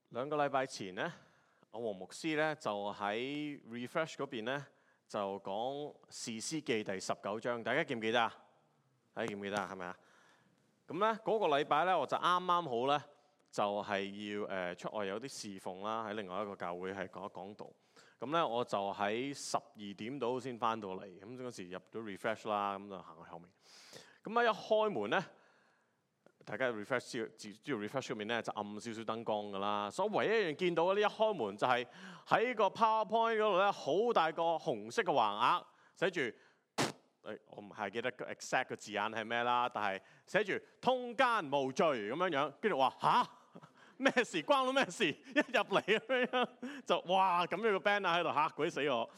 兩個禮拜前咧，阿黃牧師咧就喺 Refresh 嗰邊咧就講士師記第19章，大家記唔記得啊？大家記唔記得啊？係咪啊？咁咧嗰個禮拜咧，我就啱啱好咧，就係要出外有啲侍奉啦，喺另外一個教會係講一講道。咁咧我就喺12點到先翻到嚟，咁嗰時入咗 Refresh 啦，咁就行去後面。咁一開門咧，大家 refresh 知道 refresh 嗰邊咧就暗少少燈光㗎啦，所以唯一一樣見到呢，一開門就係喺個 PowerPoint 嗰度咧，好大個紅色嘅橫額，寫住我唔係記得 exact 嘅字眼係咩啦，但係寫住通姦無罪咁樣，跟住話吓？咩事？關我咩事？一入嚟咁樣就哇咁樣個 banner 喺度嚇鬼死我！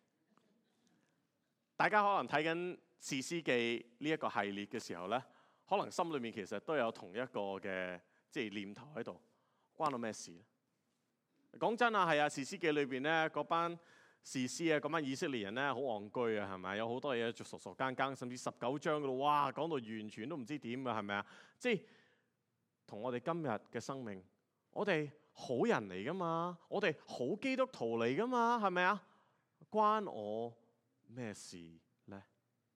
大家可能睇緊士師記呢一個系列嘅時候咧，可能心裏面其實都有同一個嘅念頭喺度，關我咩事咧？講真啊，係啊，士師記裏邊咧嗰班士師啊，嗰班以色列人咧好戇居啊，係咪？有好多嘢做傻傻更更，甚至19章嗰度，哇講到完全都唔知點㗎，係咪啊？即係同我哋今日嘅生命，我哋好人嚟噶嘛，我哋好基督徒嚟噶嘛，係咪啊？關我咩事咧？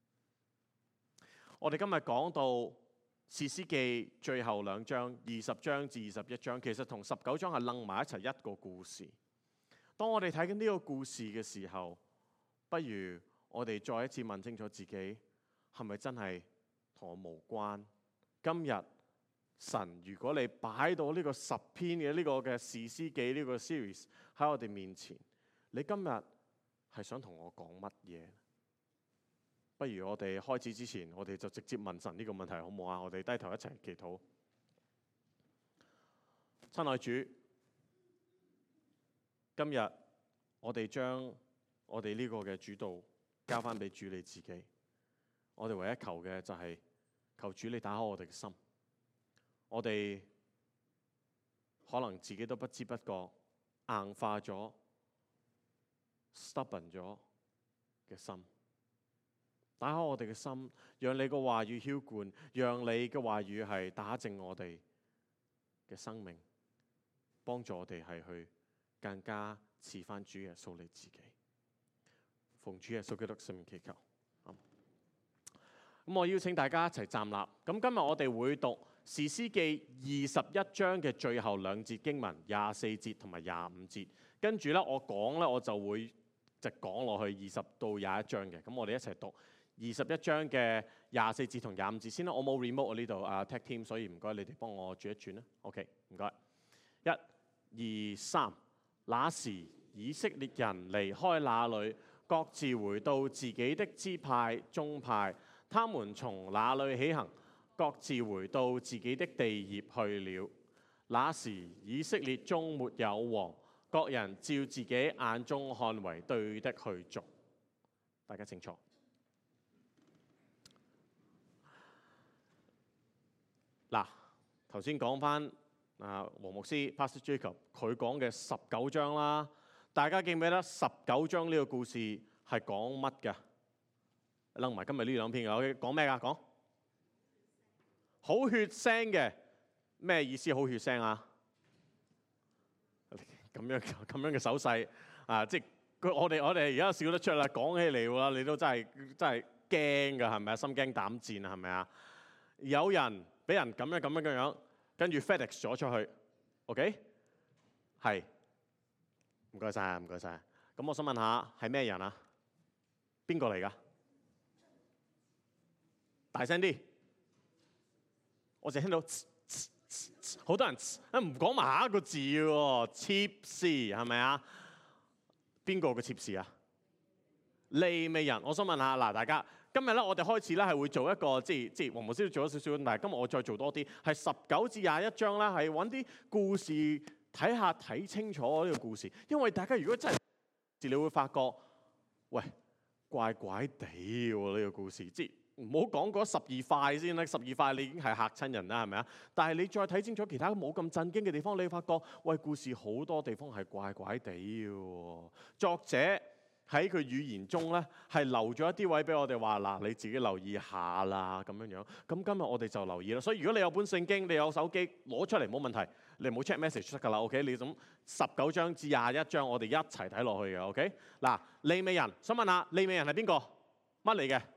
我哋今日講到士師記最後2章，20章至21章，其實同19章係楞埋一齊一個故事。當我哋睇緊呢個故事嘅時候，不如我哋再一次問清楚自己，係咪真係同我無關？今日神，如果你擺到呢個10篇嘅呢個嘅士師記呢個 series 喺我哋面前，你今日係想同我講乜嘢？不如我哋開始之前，我哋就直接問神呢個問題，好唔好啊？我哋低頭一齊祈禱。親愛主，今日我哋將我哋呢個嘅主導交翻俾主你自己。我哋唯一求嘅就係求主你打開我哋嘅心。我哋可能自己都不知不覺硬化咗、stubborn 咗嘅心。打開我哋嘅心，讓你嘅話語澆灌，讓你嘅話語係打正我哋嘅生命，幫助我哋係去更加似翻主耶穌你自己。奉主耶穌基督聖名祈求。咁我邀請大家一齊站立。咁今日我哋會讀士師記21章嘅最後2節經文，24節同埋25節。跟住咧我講咧，我就會直講落去20到21章嘅。咁我哋一齊讀21章嘅24節同25節先啦。我冇 remote 我呢度tech team， 所以唔該你哋幫我轉一轉啦。OK， 唔該。1、2、3。那時以色列人離開那裏，各自回到自己的支派、宗派。他們從那裏起行，各自回到自己的地業去了。那時以色列中沒有王，各人照自己眼中看為對的去做。大家清楚。嗱，頭先講翻黃牧師 Pastor Jacob 佢講嘅19章啦，大家記唔記得19章呢個故事係講乜㗎？擸埋今日呢2篇嘅，講咩㗎？講好血腥嘅，咩意思？好血腥啊！咁樣嘅手勢啊，即係我哋而家笑得出啦，講起嚟喎，你都真係驚㗎，係咪啊？心驚膽戰啊，係咪啊？有人俾人咁樣，跟住 FedEx 咗出去 ，OK？ 係，唔該晒。咁我想問下，係咩人啊？邊個嚟㗎？大聲啲！我淨係聽到好多人唔講埋下一個字喎，妾侍係咪啊？邊個嘅妾侍啊？利未人。我想問下嗱，大家今日咧，我哋開始咧係會做一個即係黃牧師都做咗少少，但係今日我再做多啲，係19至21章啦，係揾啲故事睇清楚呢個故事，因為大家如果真係你會發覺，喂，怪怪地喎呢個故事，即係唔好講嗰12塊先啦，12塊你已經係嚇親人啦，係咪啊？但係你再睇清楚其他冇咁震驚嘅地方，你會發覺，喂，故事好多地方係怪怪地嘅喎。作者喺佢語言中咧係留咗一啲位俾我哋話嗱，你自己留意下啦咁樣樣。咁今日我哋就留意啦。所以如果你有本聖經，你有手機攞出嚟冇問題，你唔好 check message 得㗎啦。OK， 你咁19章至21章，我哋一齊睇落去嘅。OK， 嗱，利未人，想問下利未人係邊個？乜嚟嘅？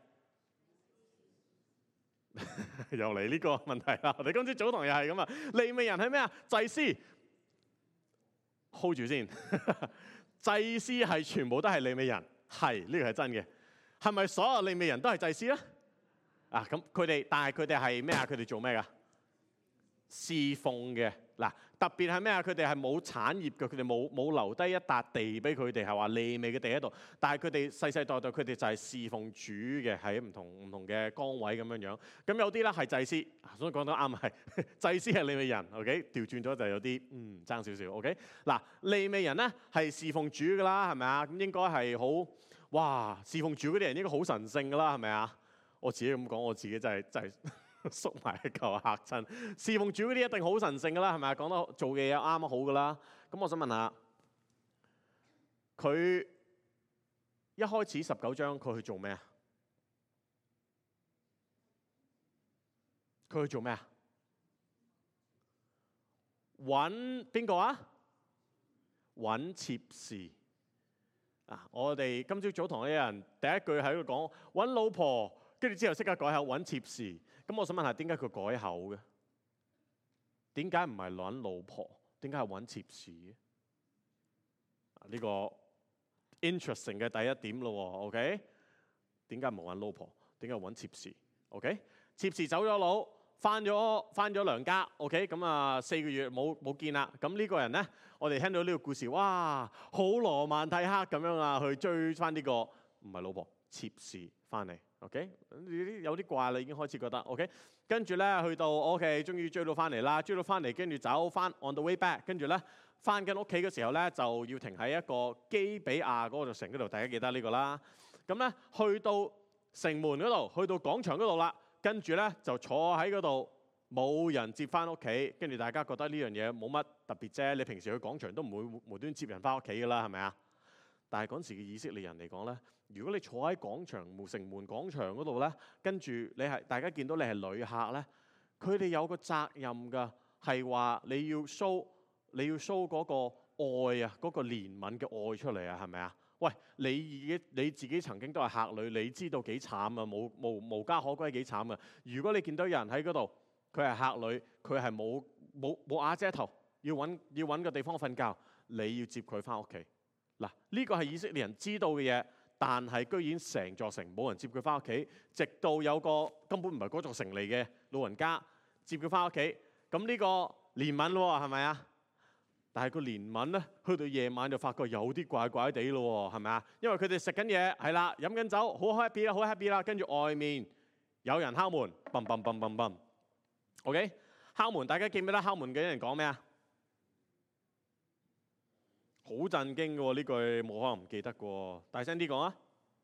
又嚟呢個問題啦！我哋今朝早堂又係咁啊！利未人係咩啊？祭司。hold 住先，祭司係全部都係利未人，係呢個係真嘅。係咪所有利未人都係祭司咧？啊，咁佢哋，但係佢哋係咩啊？佢哋做咩噶？侍奉嘅。嗱，特別係咩啊？佢哋係冇產業嘅，佢哋冇留低一笪地俾佢哋，係話利未嘅地喺度。但係佢哋世世代代佢哋就係侍奉主嘅，喺唔同嘅崗位咁樣樣。咁有啲咧係祭司，所以講得啱係祭司係利未人。OK， 調轉咗就有啲爭少少。OK， 嗱，利未人咧係侍奉主㗎啦，係咪啊？咁應該係好哇，侍奉主嗰啲人應該好神聖㗎啦，係咪啊？我自己咁講，我自己真係縮埋一嚿嚇親。侍奉主嗰啲一定好神聖㗎啦，係咪啊？講得做嘅嘢啱好㗎啦。咁我想問下，佢一開始19章佢去做咩啊？佢去做咩啊？揾邊個啊？揾妾侍。啊！我哋今朝早堂啲人第一句喺度講揾老婆，跟住之後即刻改口揾妾侍。咁我想問下，點解佢改口嘅？點解唔係揾老婆？點解係揾妾侍嘅？呢個 interesting 嘅第一點咯喎。OK， 點解唔係揾老婆？點解揾妾侍 ？OK， 妾侍走咗佬，翻咗娘家。OK， 咁啊4個月冇見啦。咁呢個人咧，我哋聽到呢個故事，哇，好羅曼蒂克咁樣啊，去追翻呢個唔係老婆妾侍翻嚟。OK， 有啲怪啦，已經開始覺得 OK。跟住咧去到 OK， 終於追到翻嚟啦，追到翻嚟，跟住走翻 on the way back， 跟住咧翻緊屋企嘅時候咧，就要停喺一個基比亞嗰個城嗰度，大家記得呢個啦。咁咧去到城門嗰度，去到廣場嗰度啦，跟住咧就坐喺嗰度，冇人接翻屋企，跟住大家覺得呢樣嘢冇乜特別啫。你平時去廣場都唔會無端接人翻屋企㗎啦，係咪啊？但係嗰陣時嘅以色列人嚟講咧，如果你坐喺廣場城門廣場嗰度咧，跟住你係大家見到你係旅客咧，佢哋有個責任㗎，係話你要 show 嗰個愛啊，嗰個憐憫嘅愛出嚟啊，係咪啊？喂，你自己曾經都係客旅，你知道幾慘啊，無家可歸幾慘啊！如果你見到有人喺嗰度，佢係客旅，佢係冇瓦遮頭，要揾個地方瞓覺，你要接佢翻屋企。嗱，呢個係以色列人知道嘅嘢，但係居然成座城冇人接佢翻屋企，直到有個根本唔係嗰座城嚟嘅老人家接佢翻屋企。咁呢個憐憫咯，係咪啊？但係個憐憫咧，去到夜晚就發覺有啲怪怪地咯，係咪啊？因為佢哋食緊嘢，係啦，飲緊酒，好 happy 啦，好 happy 啦。跟住外面有人敲門，砰砰砰砰砰。OK， 敲門，大家記唔記得敲門嘅人講咩啊？好震驚嘅喎，呢句冇可能唔記得嘅喎，大聲啲講啊！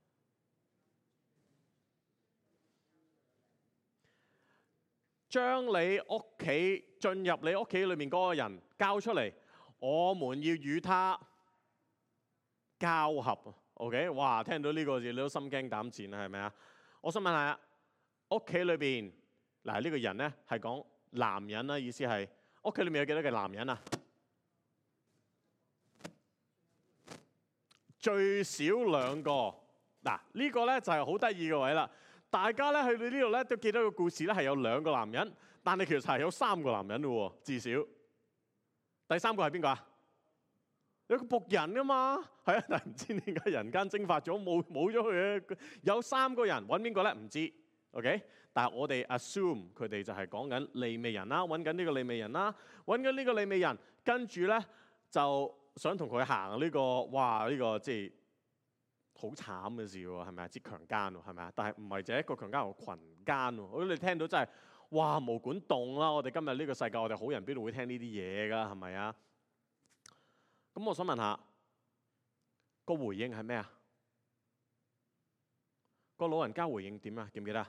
將你屋企進入你屋企裏面嗰個人交出嚟，我們要與他交合。OK， 哇！聽到呢個字你都心驚膽戰啦，係咪啊？我想問下屋企裏邊嗱，呢個人咧係講男人啦，意思係屋企裏面有幾多個男人啊？最少2個。嗱，呢個咧就係好得意嘅位啦。大家咧去到呢度咧都記得個故事咧係有2個男人，但係其實係有3個男人咯喎，至少。第3個係邊個啊？有個僕人啊嘛，係啊，但係唔知點解人間蒸發咗，冇咗佢嘅。有3個人揾邊個咧？唔知。OK， 但係我哋 assume 佢哋就係講緊利未人啦，揾緊呢個利未人啦，揾緊呢個利未人，跟住咧就想同佢行呢個，哇！呢個即係好慘嘅事喎，係咪啊？即強姦喎，係咪啊？但係唔係就係一個強姦，係群姦喎。我哋聽到真係哇毛管戙啦！我哋今日呢個世界，我哋好人邊度會聽呢啲嘢㗎？係咪啊？咁我想問下個回應係咩啊？個老人家回應點啊？記唔記得啊？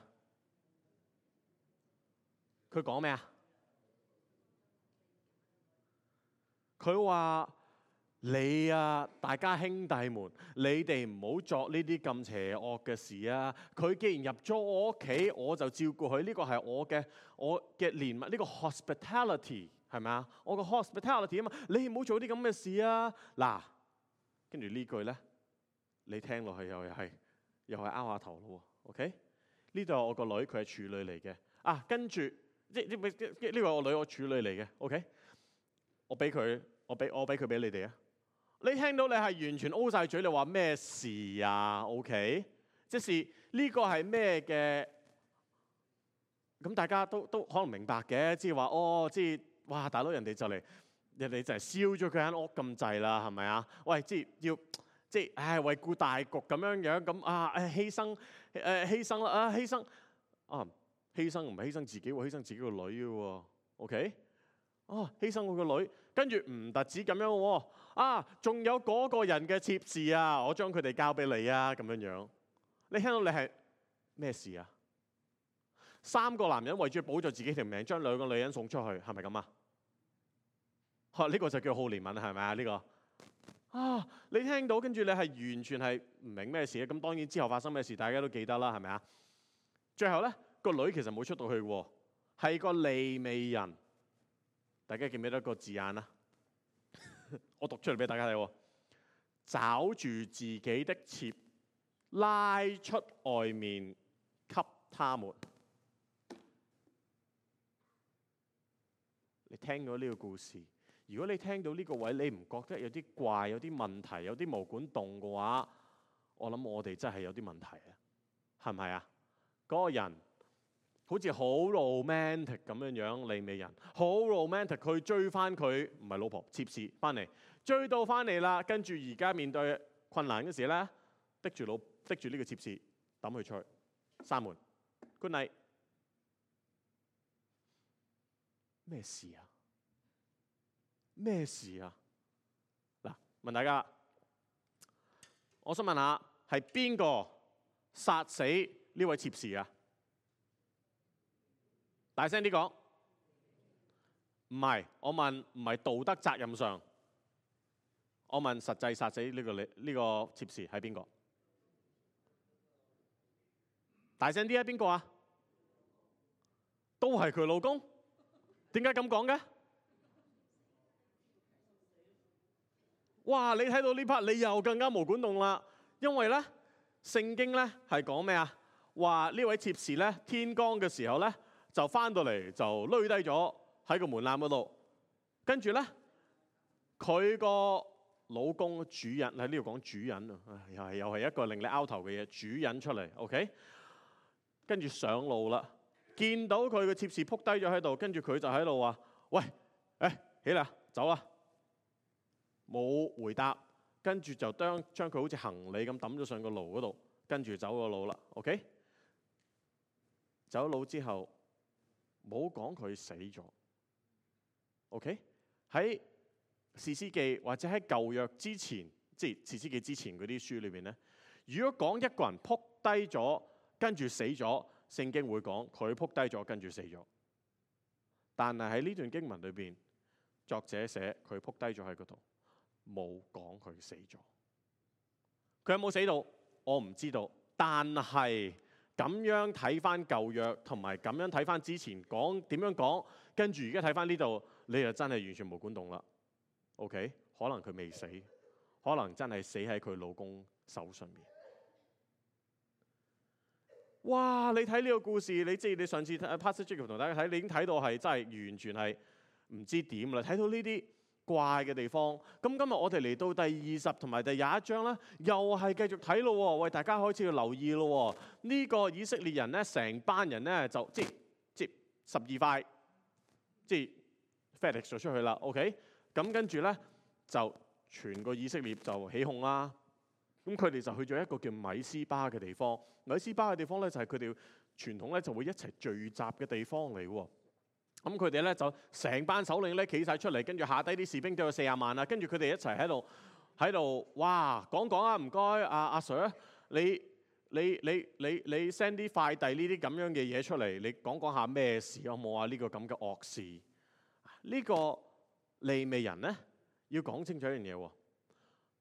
佢講咩啊？佢話你啊，大家兄弟們，你哋唔好作呢啲咁邪惡嘅事啊！佢既然入咗我屋企，我就照顧佢。呢個係我嘅憐憫，呢個 hospitality 係咪啊？我個 hospitality 啊嘛，你唔好做啲咁嘅事啊！嗱，跟住呢句咧，你聽落去又係拗下頭咯喎。OK， 呢度係我個女，佢係處女嚟嘅。啊，跟住呢個我女，我處女嚟嘅。OK， 我俾佢俾你哋啊！你聽到你係完全 O 晒嘴，你話咩事啊 ？OK， 即是呢個係咩嘅？咁大家都可能明白嘅，即係話哦，即係哇，大佬人哋就嚟燒咗佢間屋咁滯啦，係咪啊？喂，即係唉，為顧大局咁樣咁啊，犧牲啦，犧牲唔係犧牲自己喎，犧牲自己個女嘅喎。OK。哦，犧牲我個女，跟住唔特止咁樣喎，啊，仲有嗰個人嘅妾侍啊，我將佢哋交俾你啊，咁樣。你聽到你係咩事啊？3個男人為咗保住自己條命，將2個女人送出去，係咪咁啊？呢個就叫好憐憫，係咪啊？呢個啊，你聽到跟住你係完全係唔明咩事咧？咁當然之後發生咩事，大家都記得啦，係咪啊？最後咧，個女其實冇出到去喎，係個利未人。大家記唔記得個字眼啊？我讀出嚟俾大家睇喎。找住自己的妾，拉出外面給他們。你聽到呢個故事，如果你聽到呢個位，你唔覺得有啲怪、有啲問題、有啲毛管戙嘅話，我諗我哋真係有啲問題啊，係咪啊？嗰個人好似好 romantic 咁樣，利未人好 romantic，佢追翻佢唔係老婆妾侍翻嚟，追到翻嚟啦，跟住而家面對困難嘅時咧，逼住呢個妾侍抌佢出去，閂門 ，good night。咩事啊？咩事啊？嗱，問大家，我想問下，係邊個殺死呢位妾侍啊？大聲啲講，唔係，我問唔係道德責任上，我問實際殺死呢個妾侍係邊個？大聲啲啊！邊個啊？都係佢老公？點解咁講嘅？哇！你睇到呢 part， 你又更加毛管戙啦，因為咧聖經咧係講咩啊？話呢位妾侍咧天光嘅時候咧，就翻到嚟就攣低咗喺個門檻嗰度，跟住咧佢個老公主人喺呢度講主人啊，又係一個令你拗頭嘅嘢，主人出嚟 ，OK， 跟住上路啦，見到佢個妾侍仆低咗喺度，跟住佢就喺度話：喂，起嚟，走啦！冇回答，跟住就將佢好似行李咁抌咗上個爐嗰度，跟住走個路啦。OK， 走咗路之後冇講佢死咗。OK， 喺士師記或者喺舊約之前，即係士師記之前嗰啲書裏邊咧，如果講一個人仆低咗跟住死咗，聖經會講佢仆低咗跟住死咗。但係喺呢段經文裏邊，作者寫佢仆低咗喺嗰度。冇講佢死咗，佢有冇死到？我唔知道。但係咁樣睇翻舊約，同埋咁樣睇翻之前講點樣講，跟住而家睇翻呢度，你就真係完全毛管戙啦。OK， 可能佢未死，可能真係死喺佢老公手上面。哇！你睇呢個故事，你上次 Pastor Jacob 同大家睇，你已經睇到係真係完全係唔知點啦。睇到呢啲怪嘅地方，咁今日我哋嚟到第20同埋第21章啦，又係繼續睇咯。喂，大家開始要留意咯。呢個以色列人咧，成班人咧就即12塊，即 FedEx 咗出去啦。OK， 咁跟住咧就全個以色列就起哄啦。咁佢哋就去咗一個叫米斯巴嘅地方。米斯巴嘅地方咧就係佢哋傳統咧就會一齊聚集嘅地方嚟喎。咁佢哋咧就成班首領咧企晒出嚟，跟住下低啲士兵都有40萬啦，跟住佢哋一齊喺度，哇！講啊，唔該，阿 Sir， 你 send 啲快遞呢啲咁樣嘅嘢出嚟，你講下咩事有冇啊？呢個咁嘅惡事，呢個利未人咧要講清楚一樣嘢喎。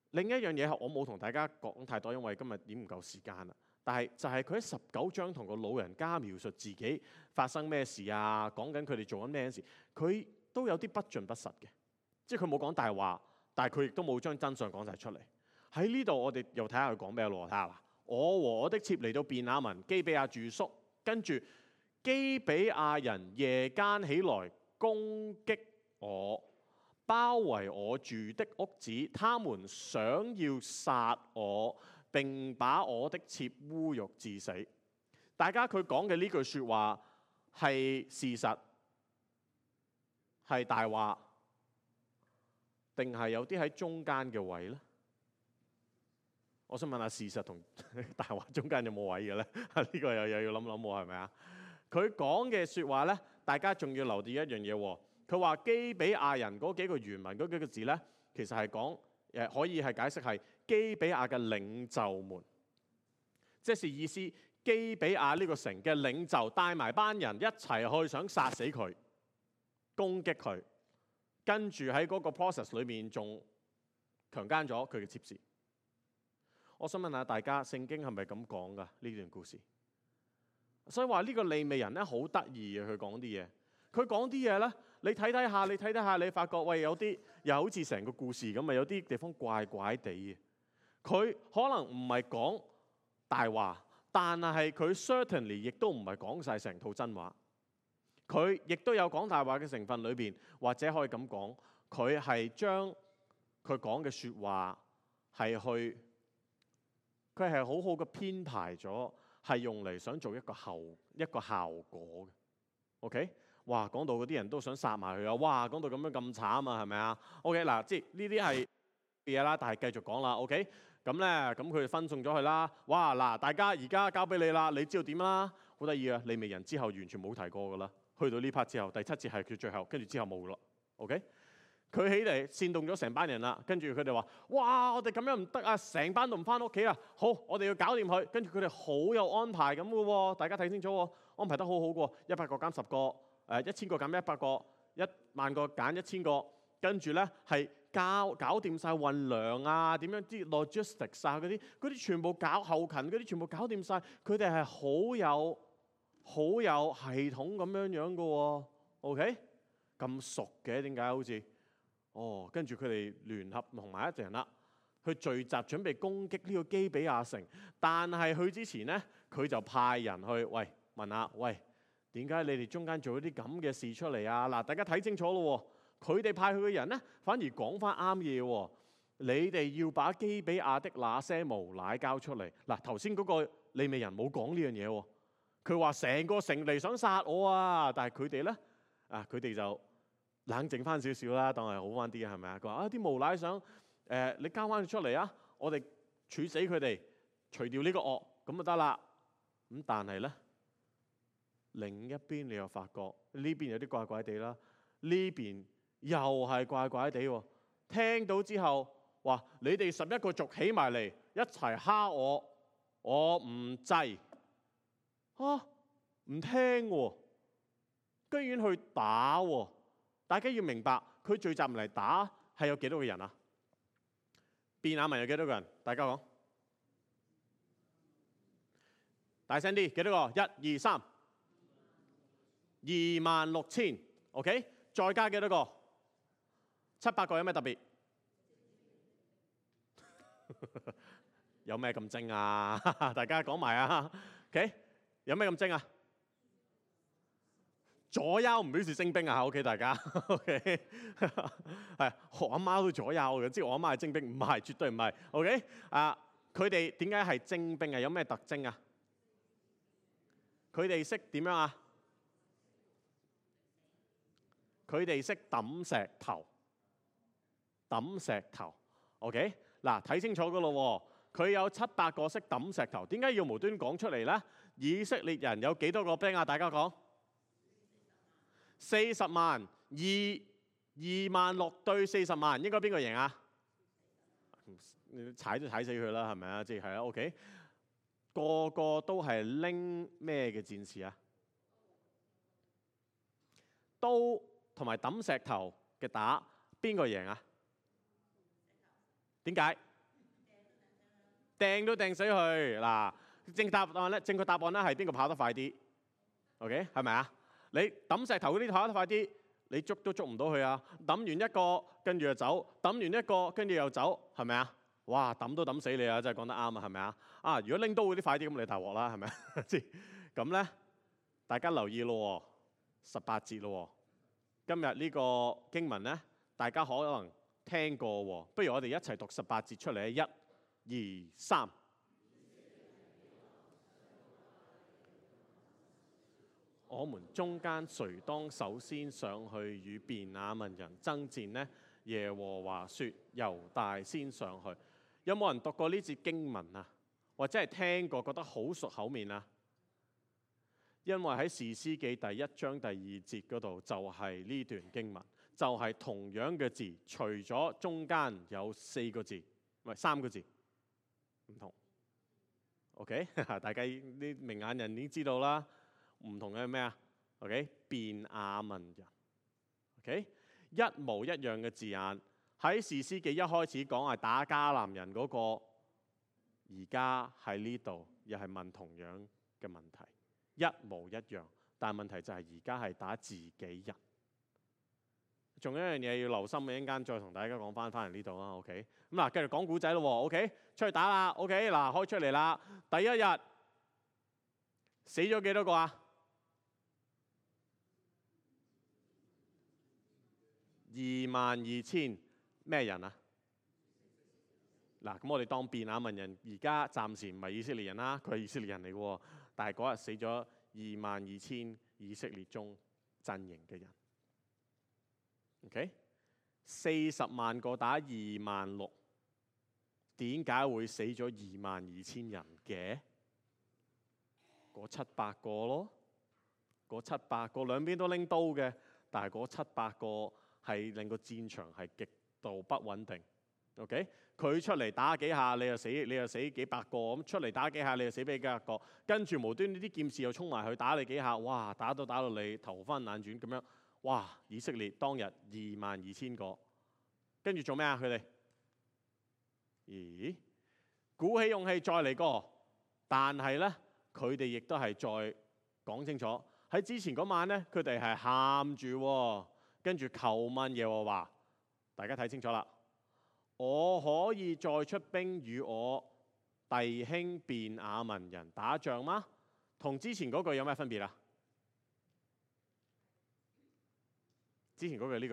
另一樣嘢係我冇同大家講太多，因為今日已經唔夠時間啦。但係就係佢喺19章同個老人家描述自己發生咩事啊，講緊佢哋做緊咩事，佢都有啲不盡不實嘅，即係佢冇講大話，但係佢亦都冇將真相講晒出嚟。喺呢度我哋又睇下佢講咩咯，睇下啦。我和我的妾嚟到便雅憫基比亞住宿，跟住基比亞人夜間起來攻擊我，包圍我住的屋子，他們想要殺我，並把我的妾侮辱致死。大家佢講嘅呢句説話係事實，係大話，定係有啲喺中間嘅位呢？我想問下，事實同大話中間有冇位嘅呢？呢個又要諗諗喎，係咪啊？佢講嘅説話呢，大家仲要留意一樣嘢喎。佢話基比亞人嗰幾個原文嗰幾個字呢，其實係講可以係解釋係基比亞嘅領袖們，即係意思基比亞呢個城嘅領袖帶埋班人一齊去想殺死佢、攻擊佢，跟住喺嗰個 process 裏面仲強姦咗佢嘅妾侍。我想問下大家，聖經係咪咁講㗎呢段故事？所以話呢個利未人咧好得意嘅，佢講啲嘢。佢講啲嘢咧，你睇睇下，你發覺喂有啲又好似成個故事咁啊，有啲地方怪怪地嘅。佢可能唔係講大話，但係佢 certainly 亦都唔係講晒成套真話。佢亦都有講大話嘅成分裏邊，或者可以咁講，佢係將佢講嘅説話係去。佢係好好嘅編排咗，係用嚟想做一個效果嘅。OK， 哇，講到嗰啲人都想殺埋佢啊！哇，講到咁慘啊，係咪啊 ？OK， 嗱，即係呢啲係嘢啦，但係繼續講啦。OK， 咁咧，咁佢哋分送咗佢啦。哇，嗱，大家而家交俾你啦，你知道點啦？好得意啊！利未人之後完全冇提過噶啦，去到呢 part 之後，第7節係佢最後，跟住之後冇咯。OK。佢起嚟煽動咗成班人啦，跟住佢哋話：哇！我哋咁樣唔得啊，成班都唔翻屋企啊！好，我哋要搞掂佢。跟住佢哋好有安排咁嘅喎，大家睇清楚喎，安排得好好嘅喎，100個揀10個，1000個揀100個，10000個揀1000個，跟住咧係搞掂晒運糧啊，點樣啲 logistics 啊嗰啲全部搞後勤嗰啲全部搞掂晒，佢哋係好有系統咁樣嘅喎。OK， 咁熟嘅點解好似？跟住佢哋聯合同埋一齊人啦，去聚集準備攻擊呢個基比亞城。但係去之前呢，佢就派人去問下，點解你哋中間做咗啲咁嘅事出嚟啊？嗱，大家睇清楚咯，佢哋派去嘅人呢，反而講翻啱嘢喎。你哋要把基比亞的那些無賴交出嚟。嗱，頭先嗰個利未人冇講呢樣嘢喎，佢話成個城嚟想殺我啊！但係佢哋呢，佢哋就冷靜翻少少啦，當係好翻啲嘅，係咪啊？佢話啲無賴想你交翻佢出嚟啊！我哋處死佢哋，除掉呢個惡，咁就得啦。咁但係咧，另一邊你又發覺呢邊有啲怪怪地啦，呢邊又係怪怪地喎。聽到之後話：你哋11個族起埋嚟一齊蝦我，我唔制唔聽喎，居然去打喎！大家要明白，佢聚集嚟打係有幾多個人啊？便雅憫有幾多個人？大家講，大聲啲，幾多個？1、2、3， 26,000。OK， 再加幾多個？700個有咩特別？有咩咁精啊？大家講埋啊 ！OK， 有咩咁精啊？左右唔表示精兵啊！OK， 大家 OK 係我阿媽都左右嘅，即係我阿媽係精兵，唔係，絕對唔係。OK 佢哋點解係精兵啊？有咩特徵啊？佢哋識點樣啊？佢哋識抌石頭。OK 嗱，睇清楚㗎咯喎，佢有700個識抌石頭，點解要無端講出嚟咧？以色列人有幾多個兵啊？大家講。40萬，26,000對40萬，應該邊個贏啊？你踩都踩死佢啦，係咪啊？即係係啦 ，OK。個個都係拎咩嘅戰士啊？刀同埋抌石頭嘅打，邊個贏啊？點解？ 掟都掟死佢。嗱，正確答案咧係邊個跑得快啲？OK， 係咪啊？你抌石頭嗰啲跑得快啲，你捉都捉唔到佢啊！抌完一個，跟住就走；抌完一個，跟住又走，係咪啊？哇！抌都抌死你啊！真係講得啱啊，係咪啊？啊！如果拎刀嗰啲快啲，咁你大鑊啦，係咪啊？咁咧，大家留意咯，18節咯。今日呢個經文咧，大家可能聽過喎，不如我哋一齊讀18節出嚟啊！1、2、3。我們中間誰當首先上去與便雅憫人爭戰呢？耶和華說：猶大先上去。有冇人讀過呢節經文啊？或者係聽過覺得好熟口面啊？因為喺士師記第1章第2節嗰度就係呢段經文，就係同樣嘅字，除咗中間有4個字，唔係3個字唔同。OK， 大家啲明眼人已經知道啦。唔同嘅咩啊 ？OK， 便雅憫人 ，OK， 一模一樣嘅字眼喺士師記一開始講係打迦南人嗰個，而家喺呢度又係問同樣嘅問題，一模一樣，但係問題就係而家係打自己人。仲有一樣嘢要留心嘅，一陣間再同大家講翻嚟呢度啦。OK， 咁嗱，繼續講古仔咯。OK， 出去打啦。OK， 嗱，開出嚟啦。第一日死咗幾多個啊？22,000咩人啊？嗱，咁我哋當便雅憫人，而家暫時唔係以色列人啦，佢係以色列人嚟嘅喎。但係嗰日死咗22,000以色列中陣營嘅人。OK， 40萬個打26,000，點解會死咗22,000人嘅？嗰700個咯，嗰700個兩邊都拎刀嘅，但係嗰700個係令個戰場係極度不穩定。OK， 佢出嚟打幾下，你又死幾百個，咁出嚟打幾下，你又死幾百個，跟住無端呢啲劍士又衝埋去打你幾下，哇！打到你頭昏眼轉咁樣，哇！以色列當日22,000個，跟住做咩啊？佢哋鼓起勇氣再嚟過，但係咧佢哋亦都係再講清楚喺之前嗰晚咧，佢哋係喊住，跟住求問耶和華。大家睇清楚啦。我可以再出兵與我弟兄便雅憫人打仗嗎？同之前嗰句有咩分別啊？之前嗰句呢句，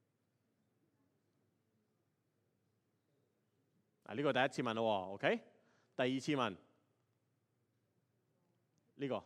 呢個第一次問咯 ，OK？ 第二次問呢個，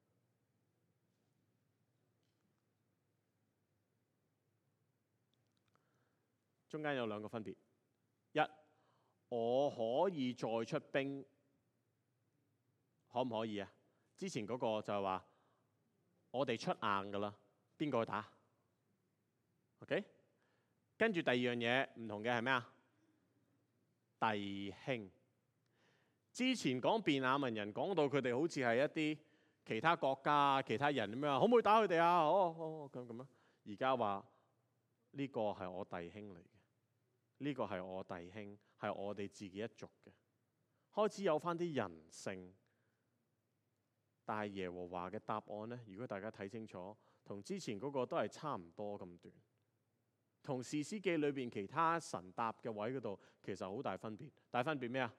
中間有兩個分別。一，我可以再出兵，可唔可以啊？之前嗰個就係話我哋出硬㗎啦，邊個去打 ？OK， 跟住第二樣嘢唔同嘅係咩啊？弟兄。之前講便雅憫人講到佢哋好似係一啲其他國家、其他人咁樣，可唔可以打佢哋啊？咁啊！而家話呢個係我弟兄嚟嘅。呢個係我弟兄，係我哋自己一族嘅，開始有翻啲人性。但係耶和華嘅答案呢，如果大家睇清楚，同之前嗰個都係差唔多咁短，同士師記裏邊其他神答嘅位嗰度其實好大分別。大分別咩啊？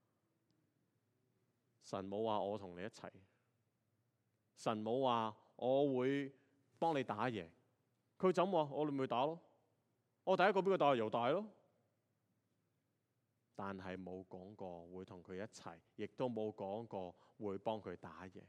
神冇話我同你一齊，神冇話我會幫你打贏，佢就咁話我哋咪打咯。我第一個邊個打猶大咯。但係冇講過會同佢一齊，亦都冇講過會幫佢打贏。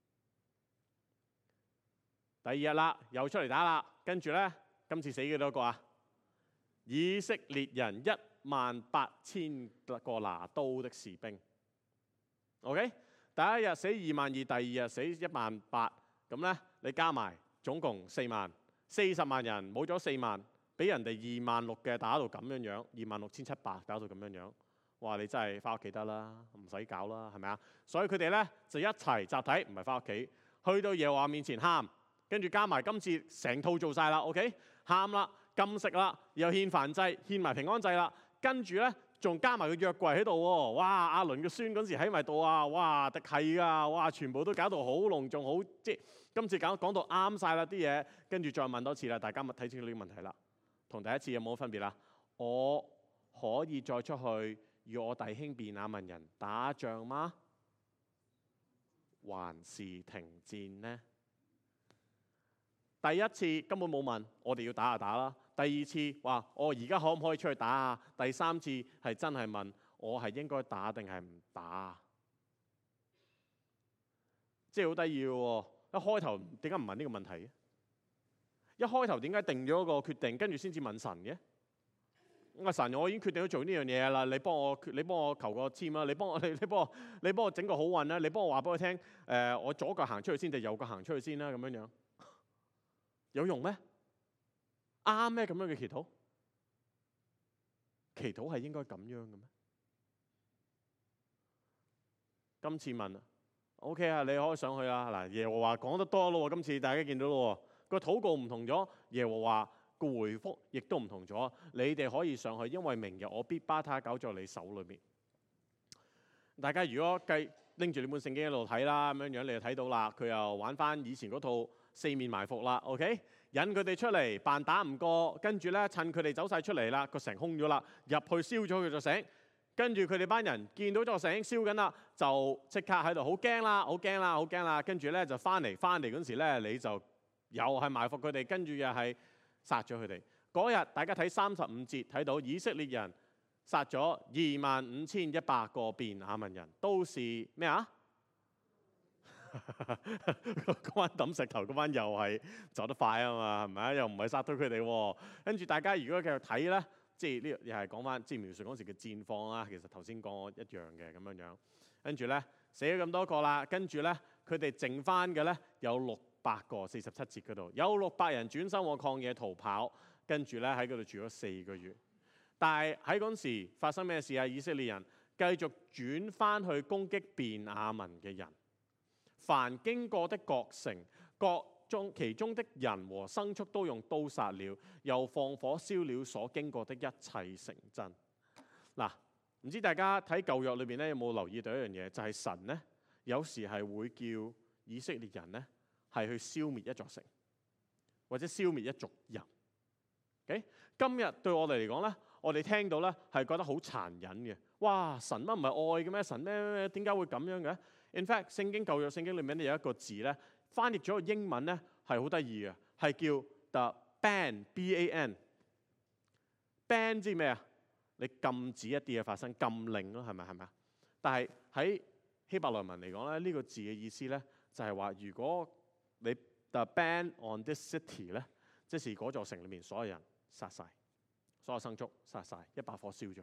第二日啦，又出嚟打啦，跟住呢，今次死幾多個啊？以色列人18,000個拿刀的士兵。OK， 第一日死22,000，第二日死18,000，咁呢，你加埋總共40萬人，冇咗4萬。俾人哋26,000嘅打到咁樣樣，26,700打到咁樣樣，哇！你真係翻屋企得啦，唔使搞啦，係咪啊？所以佢哋咧就一齊集體，唔係翻屋企，去到耶和華面前喊，跟住加埋今次成套做晒啦 ，OK？ 喊啦，禁食啦，又獻燔祭，獻埋平安祭啦，跟住咧仲加埋個約櫃喺度喎。哇！亞倫嘅孫嗰時喺埋度啊，哇！係啊，哇！全部都搞到好隆重，好即係今次講到啱晒啦啲嘢，跟住再問多次啦，大家咪睇清楚呢個問題啦。同第一次有冇分別啦？我可以再出去與我弟兄便雅憫人打仗嗎？還是停戰呢？第一次根本冇問，我哋要打就打啦。第二次話我而家可唔可以出去打啊？第三次係真係問我係應該打定係唔打啊？即係好得意喎！一開頭點解唔問呢個問題嘅？一開頭點解定咗個決定，跟住先至問神嘅？阿神，我已經決定咗做呢樣嘢啦，你幫我求個簽啦，你幫我整個好運啦，你幫我話俾我聽，我左腳行出去先定右腳行出去先啦，咁樣樣有用咩？啱咩？咁樣嘅祈禱？祈禱係應該咁樣嘅咩？今次問啊 ，OK 啊，你可以上去啦。嗱，耶和華講得多咯，今次大家見到咯，個禱告唔同咗，耶和華個回覆亦都唔同咗。你哋可以上去，因為明日我必把他交在你手裏面。大家如果拎住呢本聖經喺度睇啦，咁樣樣你就睇到啦，佢又玩翻以前嗰套四面埋伏啦。OK， 引佢哋出嚟扮打唔過，跟住咧趁佢哋走晒出嚟啦，個城空咗啦，入去燒咗佢座城。跟住佢哋班人見到座城燒緊啦，就即刻喺度好驚啦，好驚啦，好驚啦。跟住咧就翻嚟嗰時咧，你就又係埋伏佢哋，跟住又係殺咗佢哋。嗰日大家睇35節睇到以色列人殺咗25,100個便雅憫人，都是咩啊？嗰班抌石頭嗰班又係走得快啊嘛，係咪啊？又唔係殺到佢哋喎。跟住大家如果繼續睇咧，即係呢又係講翻即係描述嗰時嘅戰況啦。其實頭先講一樣嘅咁樣樣。跟住咧死咗咁多個啦，跟住咧佢哋剩翻嘅咧有600個，47節嗰度有600人轉身往曠野逃跑，跟住咧喺嗰度住咗4個月。但係喺嗰時發生咩事啊？以色列人繼續轉翻去攻擊便雅憫嘅人。凡經過的各城，其中的人和牲畜都用刀殺了，又放火燒了所經過的一切城鎮。嗱，唔知大家睇舊約裏邊咧有冇留意到一樣嘢，就係神咧有時係會叫以色列人咧係去消滅一座城，或者消滅一族人。Okay? 今日對我哋嚟講咧，我哋聽到咧係覺得好殘忍嘅。哇！神乜唔係愛嘅咩？神咩點解會咁樣嘅？In fact， 舊約聖經裏面咧有一個字咧，翻譯咗個英文咧係好得意嘅，係叫 the ban ban。ban 知咩啊？你禁止一啲嘢發生，禁令咯，係咪啊？但係喺希伯來文嚟講咧，呢個字嘅意思咧就係話，如果你 the ban on this city 咧，即是嗰座城裏面所有人殺晒，所有牲畜殺晒，一把火燒咗佢。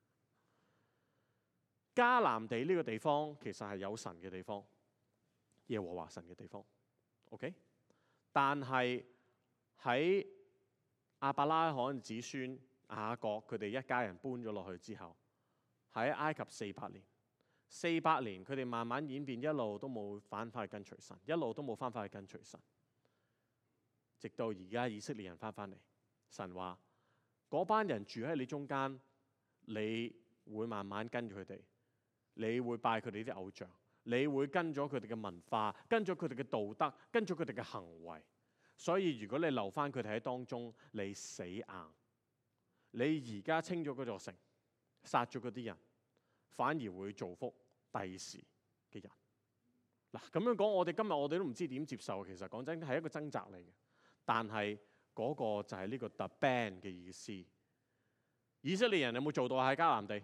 迦南地呢個地方其實係有神嘅地方，耶和華神嘅地方。OK， 但係喺亞伯拉罕子孫雅各佢哋一家人搬咗落去之後，喺埃及400年，400年佢哋慢慢演變，一路都冇翻返去跟隨神，一路都冇翻返去跟隨神，直到而家以色列人翻返嚟，神話嗰班人住喺你中間，你會慢慢跟住佢哋。你會拜佢哋啲偶像，你會跟咗佢哋嘅文化，跟咗佢哋嘅道德，跟咗佢哋嘅行為。所以如果你留翻佢哋喺當中，你死硬。你而家清咗嗰座城，殺咗嗰啲人，反而會造福第時嘅人。嗱，咁樣講，我哋今日我哋都唔知點接受。其實講真係一個掙扎嚟嘅。但係嗰個就係呢個 the ban 嘅意思。以色列人有冇做到喺迦南地？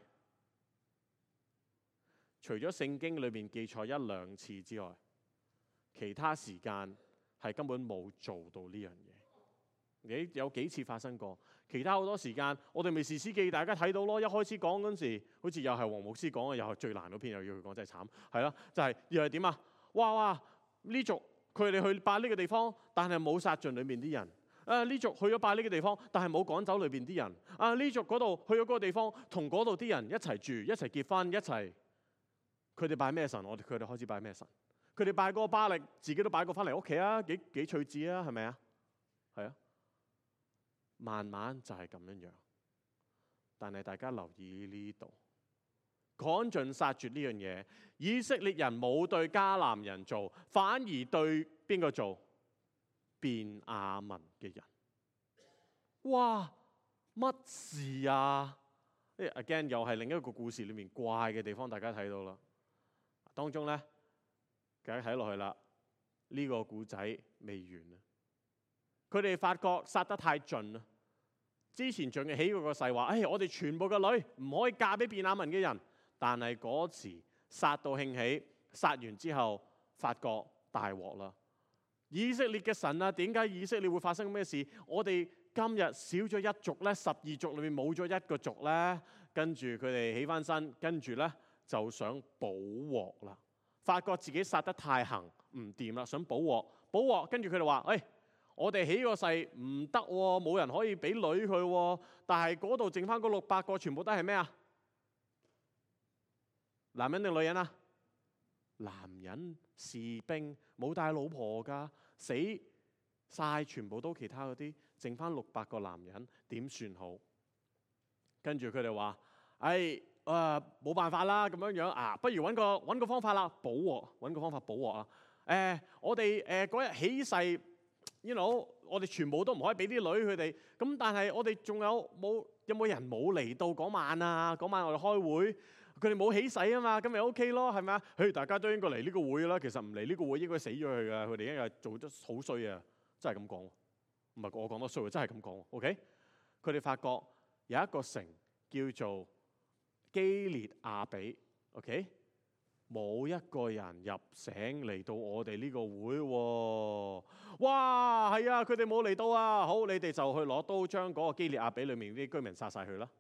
除咗聖經裏面記載1-2次之外，其他時間係根本冇做到呢樣嘢。你有幾次發生過？其他好多時間，我哋咪士師記大家睇到咯。一開始講嗰陣時，好似又係黃牧師講嘅，又係最難嗰篇，又要佢講，真係慘。係咯，就係又係點啊？哇！呢族佢哋去拜呢個地方，但係冇殺盡裏面啲人。呢族去咗拜呢個地方，但係冇趕走裏邊啲人。呢族嗰度去咗嗰個地方，同嗰度啲人一齊住，一齊結婚，一齊。佢哋拜咩神？佢哋開始拜咩神？佢哋拜嗰個巴力，自己都擺過翻嚟屋企啊，幾趣致啊，係咪啊？係啊，慢慢就係咁樣樣。 但係大家留意呢度，趕盡殺絕呢樣嘢，以色列人冇對迦南人做，反而對邊個做？便雅憫嘅人。哇！乜事啊？again 又係另一個故事裏面怪嘅地方，大家睇到啦。當中咧，繼續睇落去啦，呢個故仔未完啊！佢哋發覺殺得太盡啦。之前仲要起過個誓話，我哋全部嘅女唔可以嫁俾便雅憫嘅人。但係嗰時殺到興起，殺完之後發覺大鑊啦！以色列嘅神啊，點解以色列會發生咩事？我哋今日少咗一族咧，12族裏面冇咗一個族咧，跟住佢哋起翻身，跟住咧就想補鑊啦。發覺自己殺得太行唔掂啦，想補鑊，跟住佢哋話：我哋起個誓唔得喎，冇人可以俾女佢喎。但係嗰度剩翻嗰600個，全部都係咩啊？男人定女人啊？男人士兵冇帶老婆㗎，死晒全部都其他嗰啲，剩翻600個男人點算好？跟住佢哋話：冇辦法啦，咁樣啊，不如揾個方法啦，補鑊，揾個方法補鑊啊！我哋嗰日起誓我哋全部都唔可以俾啲女佢哋。咁但係我哋仲有冇人冇嚟到嗰晚啊？嗰晚我哋開會。佢哋冇起誓啊嘛，咁咪 OK 咯，係咪啊？大家都應該嚟呢個會啦。其實唔嚟呢個會應該死咗佢噶，佢哋因為做得好衰啊，真係咁講，唔係我講得衰，真係咁講。OK， 佢哋發覺有一個城叫做基列亞比 ，OK， 冇一個人入城嚟到我哋呢個會喎。哇，係啊，佢哋冇嚟到啊。好，你哋就去攞刀將嗰個基列亞比裏面啲居民殺晒佢啦。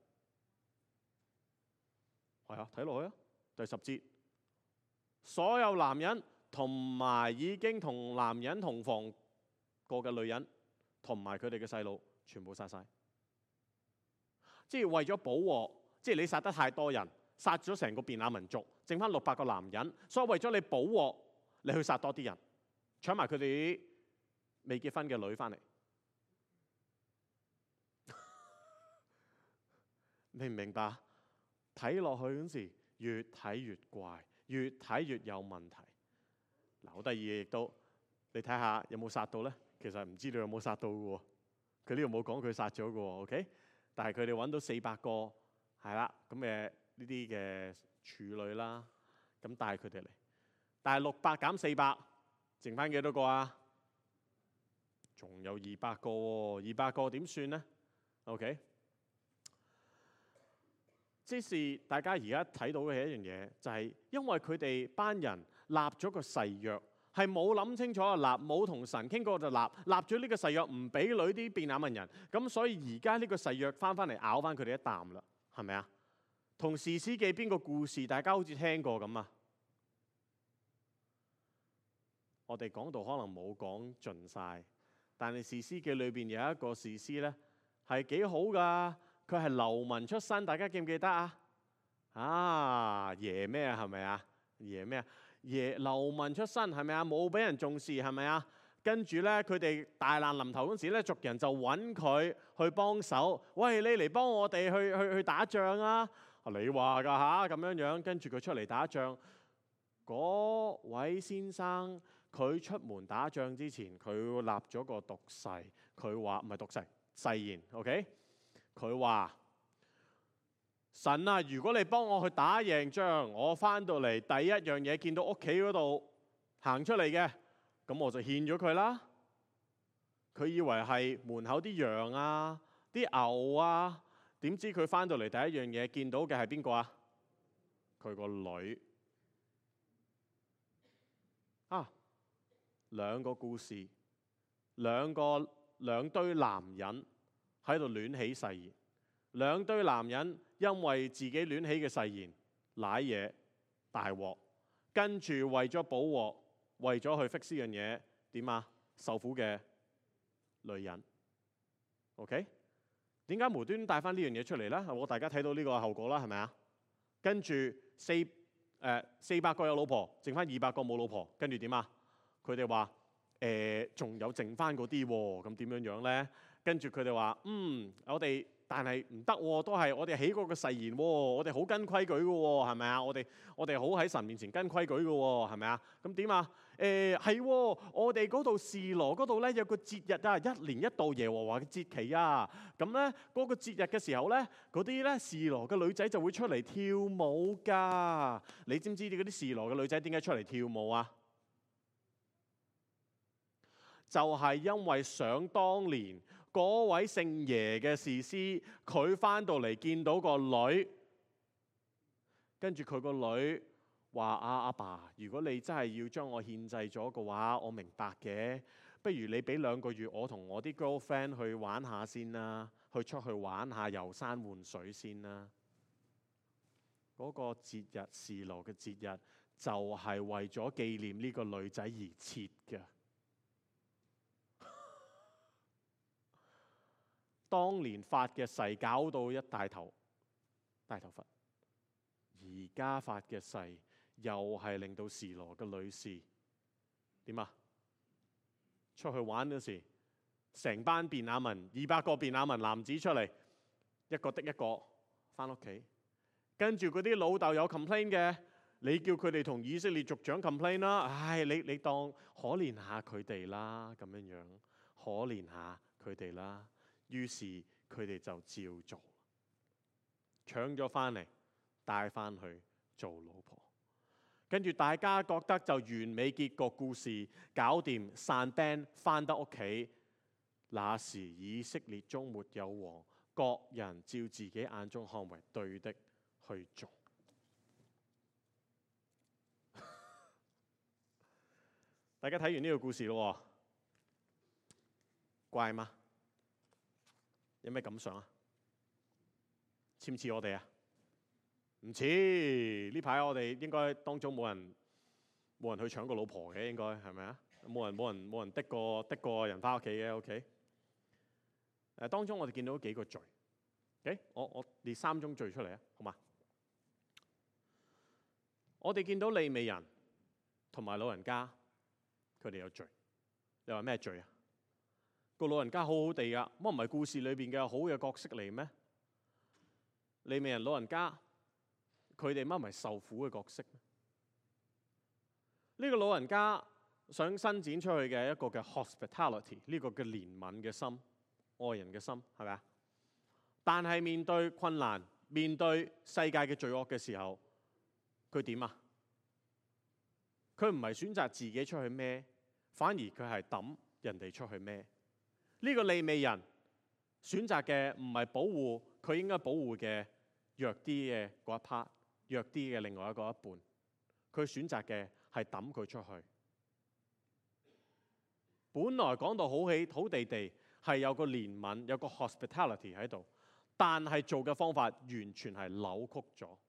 睇落去啊，第10節，所有男人同埋已經同男人同房過嘅女人，同埋佢哋嘅細路，全部殺晒。即係為咗補鑊，即係你殺得太多人，殺咗成個便雅憫族，剩翻600個男人，所以為咗你補鑊，你去殺多啲人，搶埋佢哋未結婚嘅女翻嚟。明唔明白？睇落去嗰時，越睇越怪，越睇越有問題。嗱，好得意嘅亦都，你睇下有冇殺到咧？其實唔知道有冇殺到嘅喎。佢呢度冇講佢殺咗嘅喎 ，OK？ 但係佢哋揾到400個，係啦，咁嘅呢啲嘅處女啦，咁帶佢哋嚟。但係600減400，剩翻幾多個啊？仲有200個喎，200個點算咧 ？OK？即是大家而家睇到嘅係一樣嘢，就係因為佢哋班人立咗個誓約，係冇諗清楚立，冇同神傾過就立咗呢個誓約，唔俾女啲便雅憫人，咁所以而家呢個誓約翻嚟咬翻佢哋一啖啦，係咪啊？同士師記邊個故事大家好似聽過咁啊？我哋講到可能冇講盡晒，但係士師記裏邊有一個士師咧係幾好噶。佢係流民出身，大家記唔記得啊？耶咩啊？係咪啊？耶咩啊？耶流民出身係咪啊？冇俾人重視係咪啊？跟住咧，佢哋大難臨頭嗰時咧，族人就揾佢去幫手。喂，你嚟幫我哋去打仗啊！你話㗎嚇咁樣樣，跟住佢出嚟打仗。嗰位先生佢出門打仗之前，佢立咗個毒誓，佢話唔係毒誓，誓言 ，OK？佢話：神啊，如果你幫我去打贏仗，我翻到嚟第一樣嘢見到屋企嗰度行出嚟嘅，咁我就獻咗佢啦。佢以為係門口啲羊啊、啲牛啊，點知佢翻到嚟第一樣嘢見到嘅係邊個啊？佢個女啊！兩個故事，兩堆男人喺度亂起誓言，兩堆男人因為自己亂起嘅誓言，瀨嘢大鑊，跟住為咗補鑊，為咗去 fix 呢樣嘢，點啊？受苦嘅女人 ，OK？ 點解無端帶翻呢樣嘢出嚟咧？大家睇到呢個後果啦，係咪啊？跟住400個有老婆，剩翻200個冇老婆，跟住點啊？佢哋話仲有剩翻嗰啲喎，咁點樣樣咧？跟住佢哋話我哋但係唔得喎，都係我哋起過個誓言喎，我哋好跟規矩嘅喎，係咪啊？我哋好喺神面前跟規矩嘅喎，係咪啊？咁點啊？係喎，我哋嗰度示羅嗰度咧有個節日啊，一年一度耶和華嘅節期啊。咁咧嗰個節日嘅時候咧，嗰啲咧示羅嘅女仔就會出嚟跳舞㗎。你知唔知嗰啲示羅嘅女仔點解出嚟跳舞啊？就係因為想當年嗰位姓耶嘅士師，佢翻到嚟見到個女，跟住佢個女話：阿爸，如果你真係要將我獻祭咗嘅話，我明白嘅。不如你俾2個月我同我啲 girlfriend 去玩下先啦，去出去玩下遊山玩水先啦。嗰個節日，示羅嘅節日，就係為咗紀念呢個女仔而設嘅。當年發嘅誓搞到一大頭髮，而家發嘅誓又係令到示羅嘅女士點啊？出去玩嗰時，成班便雅憫200個便雅憫男子出嚟，一個的一個翻屋企，跟住嗰啲老豆有 complain 嘅，你叫佢哋同以色列族長 complain 啦。唉，你當可憐下佢哋啦，咁樣可憐下佢哋啦。於是佢哋就照做，搶咗翻嚟，帶翻去做老婆。跟住大家覺得就完美結局，故事搞掂，散 band 翻得屋企。那時以色列中沒有王，各人照自己眼中看為對的去做。大家睇完呢個故事咯，怪嗎？有咩感想啊？似唔似我哋啊？唔似。呢排我哋應該當中冇人去搶過老婆嘅，應該係咪啊？冇人的個人翻屋企嘅。OK。當中我哋見到幾個罪。我列3種罪出嚟啊，好嘛？我哋見到利未人同埋老人家，佢哋有罪。你話咩罪啊？個老人家好好地噶，乜唔係故事裏邊嘅好嘅角色嚟咩？利未人老人家，佢哋乜唔係受苦嘅角色咩？呢個老人家想伸展出去嘅一個嘅 hospitality， 呢個嘅憐憫嘅心、愛人嘅心，係咪啊？但係面對困難、面對世界嘅罪惡嘅時候，佢點啊？佢唔係選擇自己出去孭，反而佢係抌人哋出去孭。呢個利未人選擇嘅唔係保護佢應該保護嘅弱啲嘅嗰一 part， 弱啲嘅另外一個一半，佢選擇嘅係抌佢出去。本來講到好地地，係有個憐憫，有個 hospitality 喺度，但係做嘅方法完全係扭曲咗。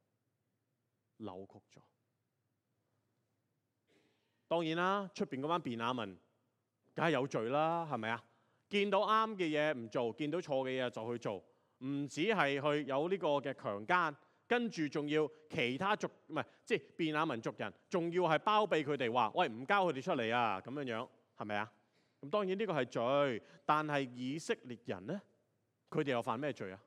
當然啦，出邊嗰班便雅憫梗係有罪啦，係咪啊？見到啱嘅嘢唔做，見到錯嘅嘢就去做，唔止係去有呢個嘅強姦，跟住仲要其他族唔係即係便雅憫族人，仲要係包庇佢哋話：喂，唔交佢哋出嚟啊！咁樣係咪啊？咁當然呢個係罪，但係以色列人呢，佢哋又犯咩罪啊？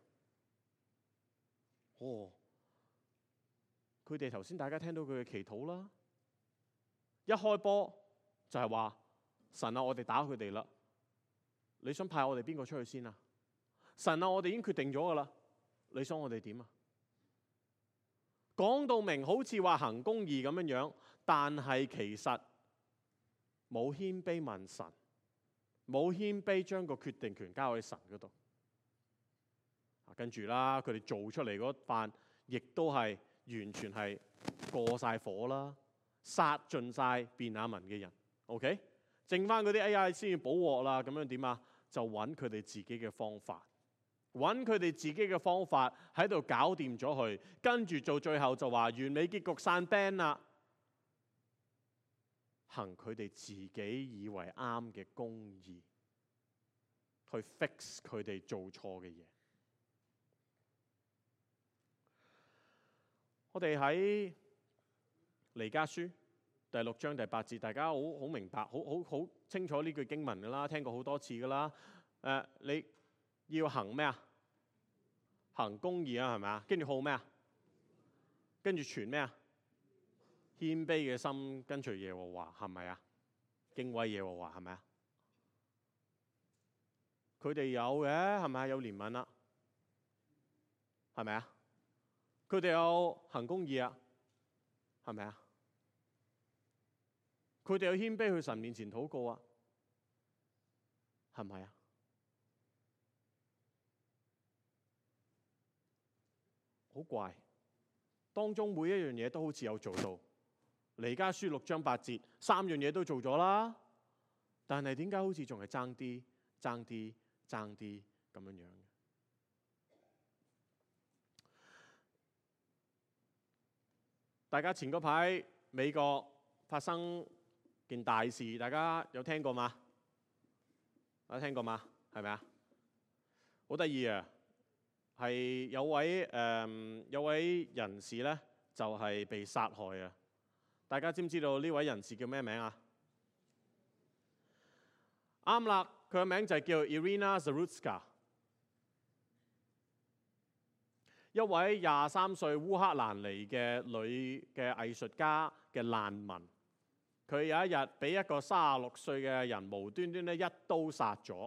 佢哋頭先大家聽到佢嘅祈禱啦，一開波就係話：神啊，我哋打佢哋啦。你想派我哋邊個出去先啊？神啊，我哋已經決定咗噶啦，你想我哋點啊？講到明好似話行公義咁樣，但係其實冇謙卑問神，冇謙卑將個決定權交喺神嗰度。跟住啦，佢哋做出嚟嗰飯，亦都係完全係過晒火啦，殺盡晒便雅憫嘅人。OK， 剩翻嗰啲 AI 先要補鑊啦，咁樣點啊？就揾佢哋自己嘅方法，揾佢哋自己嘅方法喺度搞掂咗佢，跟住做最後就話完美結局散 band 啦，行佢哋自己以為啱嘅公義，去 fix 佢哋做錯嘅嘢。我哋喺彌迦書第6章第8節，大家好明白，好清楚呢句經文噶啦，聽過好多次噶啦。你要行咩啊？ 行公義啊，係咪啊？跟住好咩啊？跟住存咩啊？謙卑嘅心跟隨耶和華，係咪啊？敬畏耶和華，係咪啊？佢哋有嘅，係咪啊？有憐憫啊，係咪啊？佢哋有行公義啊，係咪啊？佢哋有謙卑去神面前禱告啊，係咪啊？好怪，當中每一樣嘢都好似有做到。彌迦書6章8節，3樣嘢都做咗啦，但係點解好似仲係爭啲咁樣樣？大家前嗰排美國發生件大事，大家有聽過嗎？有聽過嗎？係咪啊？好得意啊！係有位人士咧，就係被殺害啊！大家知唔知道呢位人士叫咩名啊？啱啦，佢嘅名就係叫 Irina Zarutska， 一位23歲烏克蘭嚟嘅女嘅藝術家嘅難民。佢有一日俾一個36歲嘅人無端端咧一刀殺咗。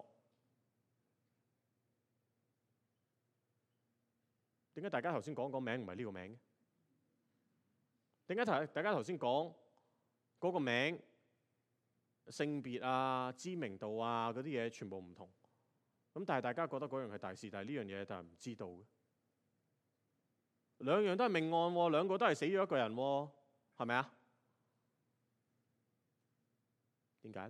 點解大家頭先講個名唔係呢個名嘅？點解大家頭先講嗰個名、性別啊、知名度啊嗰啲嘢全部唔同？咁但係大家覺得嗰樣係大事，但係呢樣嘢就係唔知道嘅。兩樣都係命案喎，兩個都係死咗一個人喎，係咪啊？點解咧？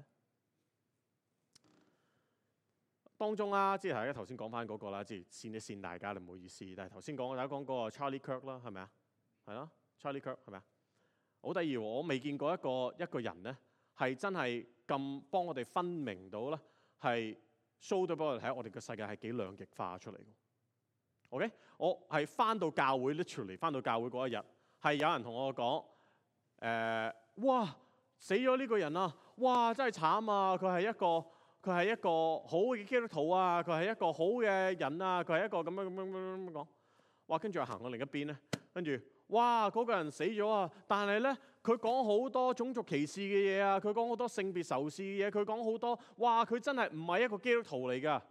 當中啦，即係大家頭先講翻嗰個啦，即係跣一跣大家，你唔好意思。但係頭先講大家講嗰個 Charlie Kirk 啦，係咪啊？係咯 ，Charlie Kirk 係咪啊？好得意喎！我未見過一個人咧，係真係咁幫我哋分明到咧，係 show 到俾我哋睇，我哋嘅世界係幾兩極化出嚟嘅。OK， 我係翻到教會 literally 翻到教會嗰一日，係有人同我講，哇死咗呢個人啊！哇真係慘啊！佢係一個好嘅基督徒啊！佢係一個好嘅人啊！佢係一個咁樣講。哇！跟住又行到另一邊咧，跟住哇嗰個人死咗啊！但係咧，佢講好多種族歧視嘅嘢啊！佢講好多性別仇視嘅嘢，佢講好多哇！佢真係唔係一個基督徒嚟㗎。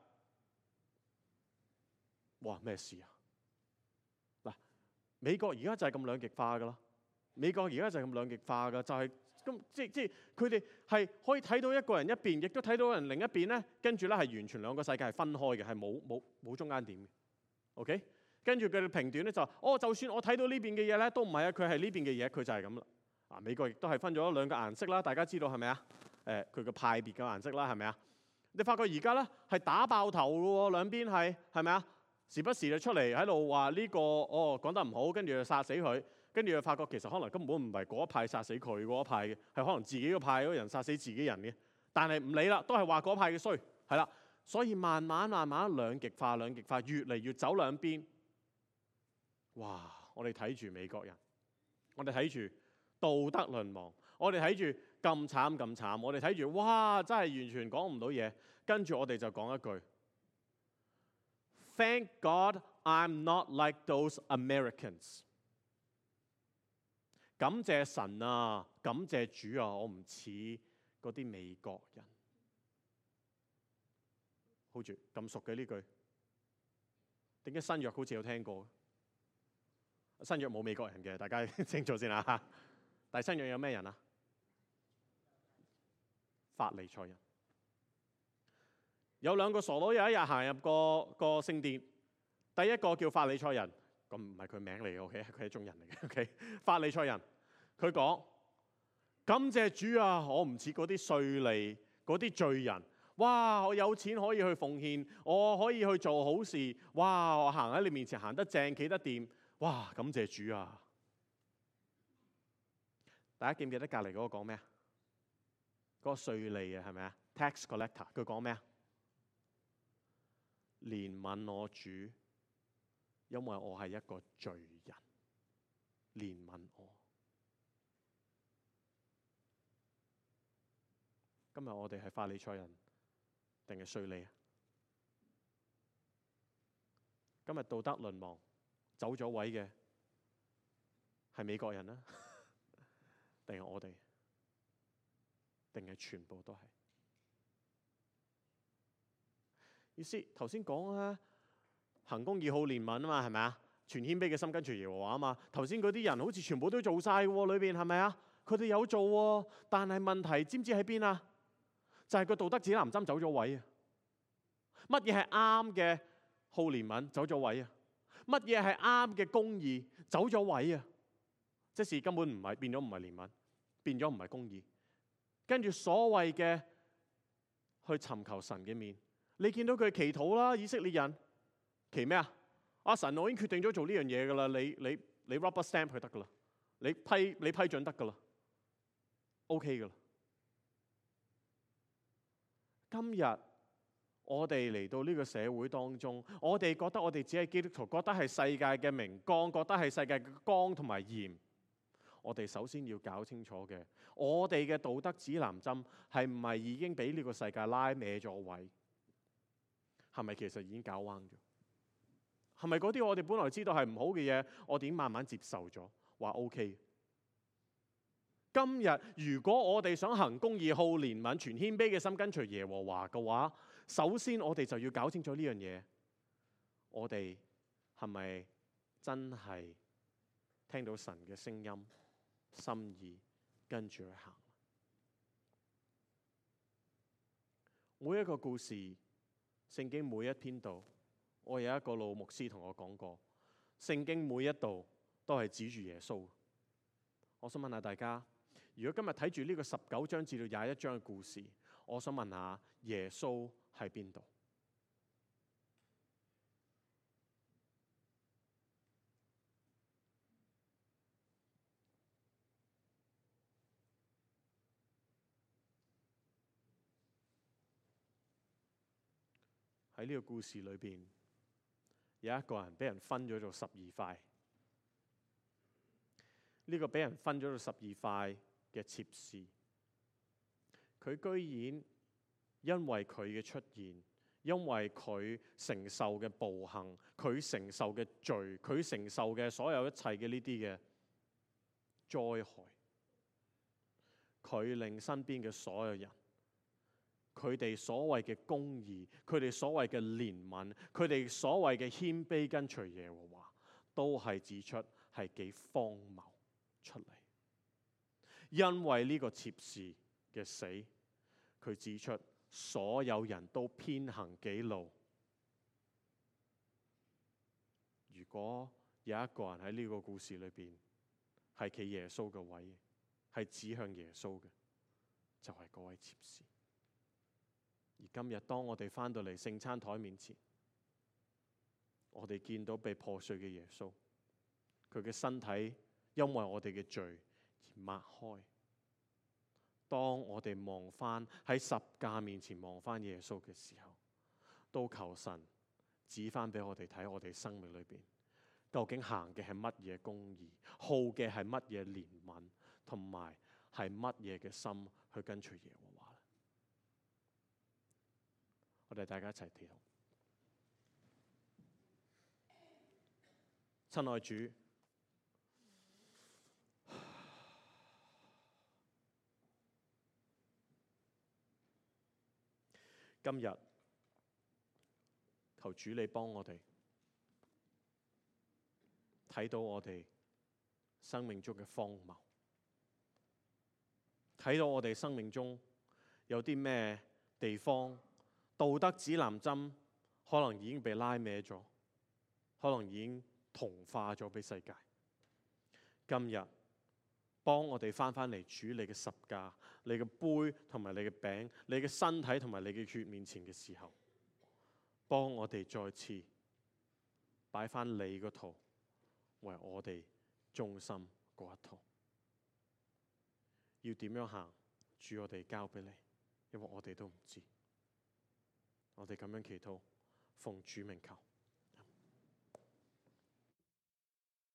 哇！咩事啊？嗱，美國而家就係咁兩極化㗎啦。美國而家就係咁兩極化㗎，就係咁即係佢哋係可以睇到一個人一邊，亦都睇到人另一邊咧。跟住咧係完全兩個世界係分開嘅，係冇中間點嘅。OK， 跟住佢哋評斷咧就就算我睇到呢邊嘅嘢咧，都唔係啊，佢係呢邊嘅嘢，佢就係咁啦。啊，美國亦都係分咗兩個顏色啦，大家知道係咪啊？佢個派別嘅顏色啦，係咪啊？你發覺而家咧係打爆頭嘅喎，兩邊係咪啊？時不時就出嚟喺度話呢個講得唔好，跟住就殺死佢，跟住就發覺其實可能根本唔係嗰一派殺死佢嗰一派嘅，係可能自己個派嗰個人殺死自己人嘅。但係唔理啦，都係話嗰派嘅衰，係啦。所以慢慢兩極化，越嚟越走兩邊。哇！我哋睇住美國人，我哋睇住道德淪亡，我哋睇住咁慘，我哋睇住哇，真係完全講唔到嘢。跟住我哋就講一句。Thank God I'm not like those Americans。感謝神啊，感謝主啊，我唔似嗰啲美國人。好住咁熟嘅呢句，點解新約好似有聽過？新約冇美國人嘅，大家清楚先啦。但係新約有咩人啊？法利賽人。有兩個傻佬有一日行入個聖殿，第一個叫法利賽人，咁唔係佢名嚟嘅 ，OK， 佢係一種人嚟嘅 ，OK。法利賽人，佢講：感謝主啊，我唔似嗰啲稅吏、嗰啲罪人。哇！我有錢可以去奉獻，我可以去做好事。哇！我行喺你面前行得正，企得掂。哇！感謝主啊！大家記唔記得隔離嗰個講咩啊？嗰個稅吏啊，係咪啊 ？Tax collector， 佢講咩啊？憐憫我主，因為我係一個罪人，憐憫我。今日我哋係法利賽人定係稅吏啊？ 今日道德淪亡走咗位嘅係美國人啦，定係我哋，定係全部都係？意思頭先講啦，行公義好憐憫啊嘛，係咪啊？全謙卑嘅心跟隨耶和華啊嘛。頭先嗰啲人好似全部都做晒嘅喎，裏邊係咪啊？佢哋有做喎，但係問題知唔知喺邊啊？就係個道德指南針走咗位啊！乜嘢係啱嘅好憐憫走咗位啊？乜嘢係啱嘅公義走咗位啊？即是根本唔係變咗唔係憐憫，變咗唔係公義。跟住所謂嘅去尋求神嘅面，你見到佢祈禱啦，以色列人祈咩啊？阿神，我已經決定咗做呢樣嘢噶啦，你 rubber stamp 佢得噶啦，你批准得噶啦 ，OK 噶啦。今日我哋嚟到呢個社會當中，我哋覺得我哋只係基督徒，覺得係世界嘅明光，覺得係世界嘅光同埋鹽。我哋首先要搞清楚嘅，我哋嘅道德指南針係唔係已經俾呢個世界拉歪咗位？係咪其實已經搞彎咗？係咪嗰啲我哋本來知道係唔好嘅嘢，我哋已經慢慢接受咗，話 OK？今日如果我哋想行公義、好憐憫、全謙卑嘅心跟隨耶和華嘅話，首先我哋就要搞清楚呢樣嘢。我哋係咪真係聽到神嘅聲音、心意，跟住去行？每一個故事，聖經每一篇度，我有一個老牧師同我講過，聖經每一度都係指住耶穌。我想問下大家，如果今日睇住呢個19章至到21章嘅故事，我想問下耶穌喺邊度？喺呢個故事裏邊，有一個人俾人分咗做12塊。呢個俾人分咗做12塊嘅妾侍，佢居然因為佢嘅出現，因為佢承受嘅暴行，佢承受嘅罪，佢承受嘅所有一切嘅呢啲嘅災害，佢令身邊嘅所有人，佢哋所謂嘅公義，佢哋所謂嘅憐憫，佢哋所謂嘅謙卑跟隨耶和華，都係指出係幾荒謬出嚟。因為呢個妾侍嘅死，佢指出所有人都偏行己路。如果有一個人喺呢個故事裏邊係企耶穌嘅位，係指向耶穌嘅，就係嗰位妾侍。而今日當我哋翻到嚟聖餐台面前，我哋見到被破碎嘅耶穌，佢嘅身體因為我哋嘅罪而擘開。當我哋望翻喺十架面前望翻耶穌嘅時候，都求神指翻俾我哋睇，我哋生命裏邊究竟行嘅係乜嘢公義，好嘅係乜嘢憐憫，同埋係乜嘢嘅心去跟隨耶和華。我哋大家一齊祈禱。親愛主，今日求主你幫我哋睇到我哋生命中嘅荒謬，睇到我哋生命中有啲咩地方道德指南針可能已經被拉歪咗，可能已經同化咗俾世界。今日幫我哋翻嚟主你嘅十架、你嘅杯同埋你嘅餅、你嘅身體同埋你嘅血面前嘅時候，幫我哋再次擺翻你個套為我哋中心嗰一套。要點樣行？主，我哋交俾你，因為我哋都唔知。我哋咁樣祈禱，奉主名求。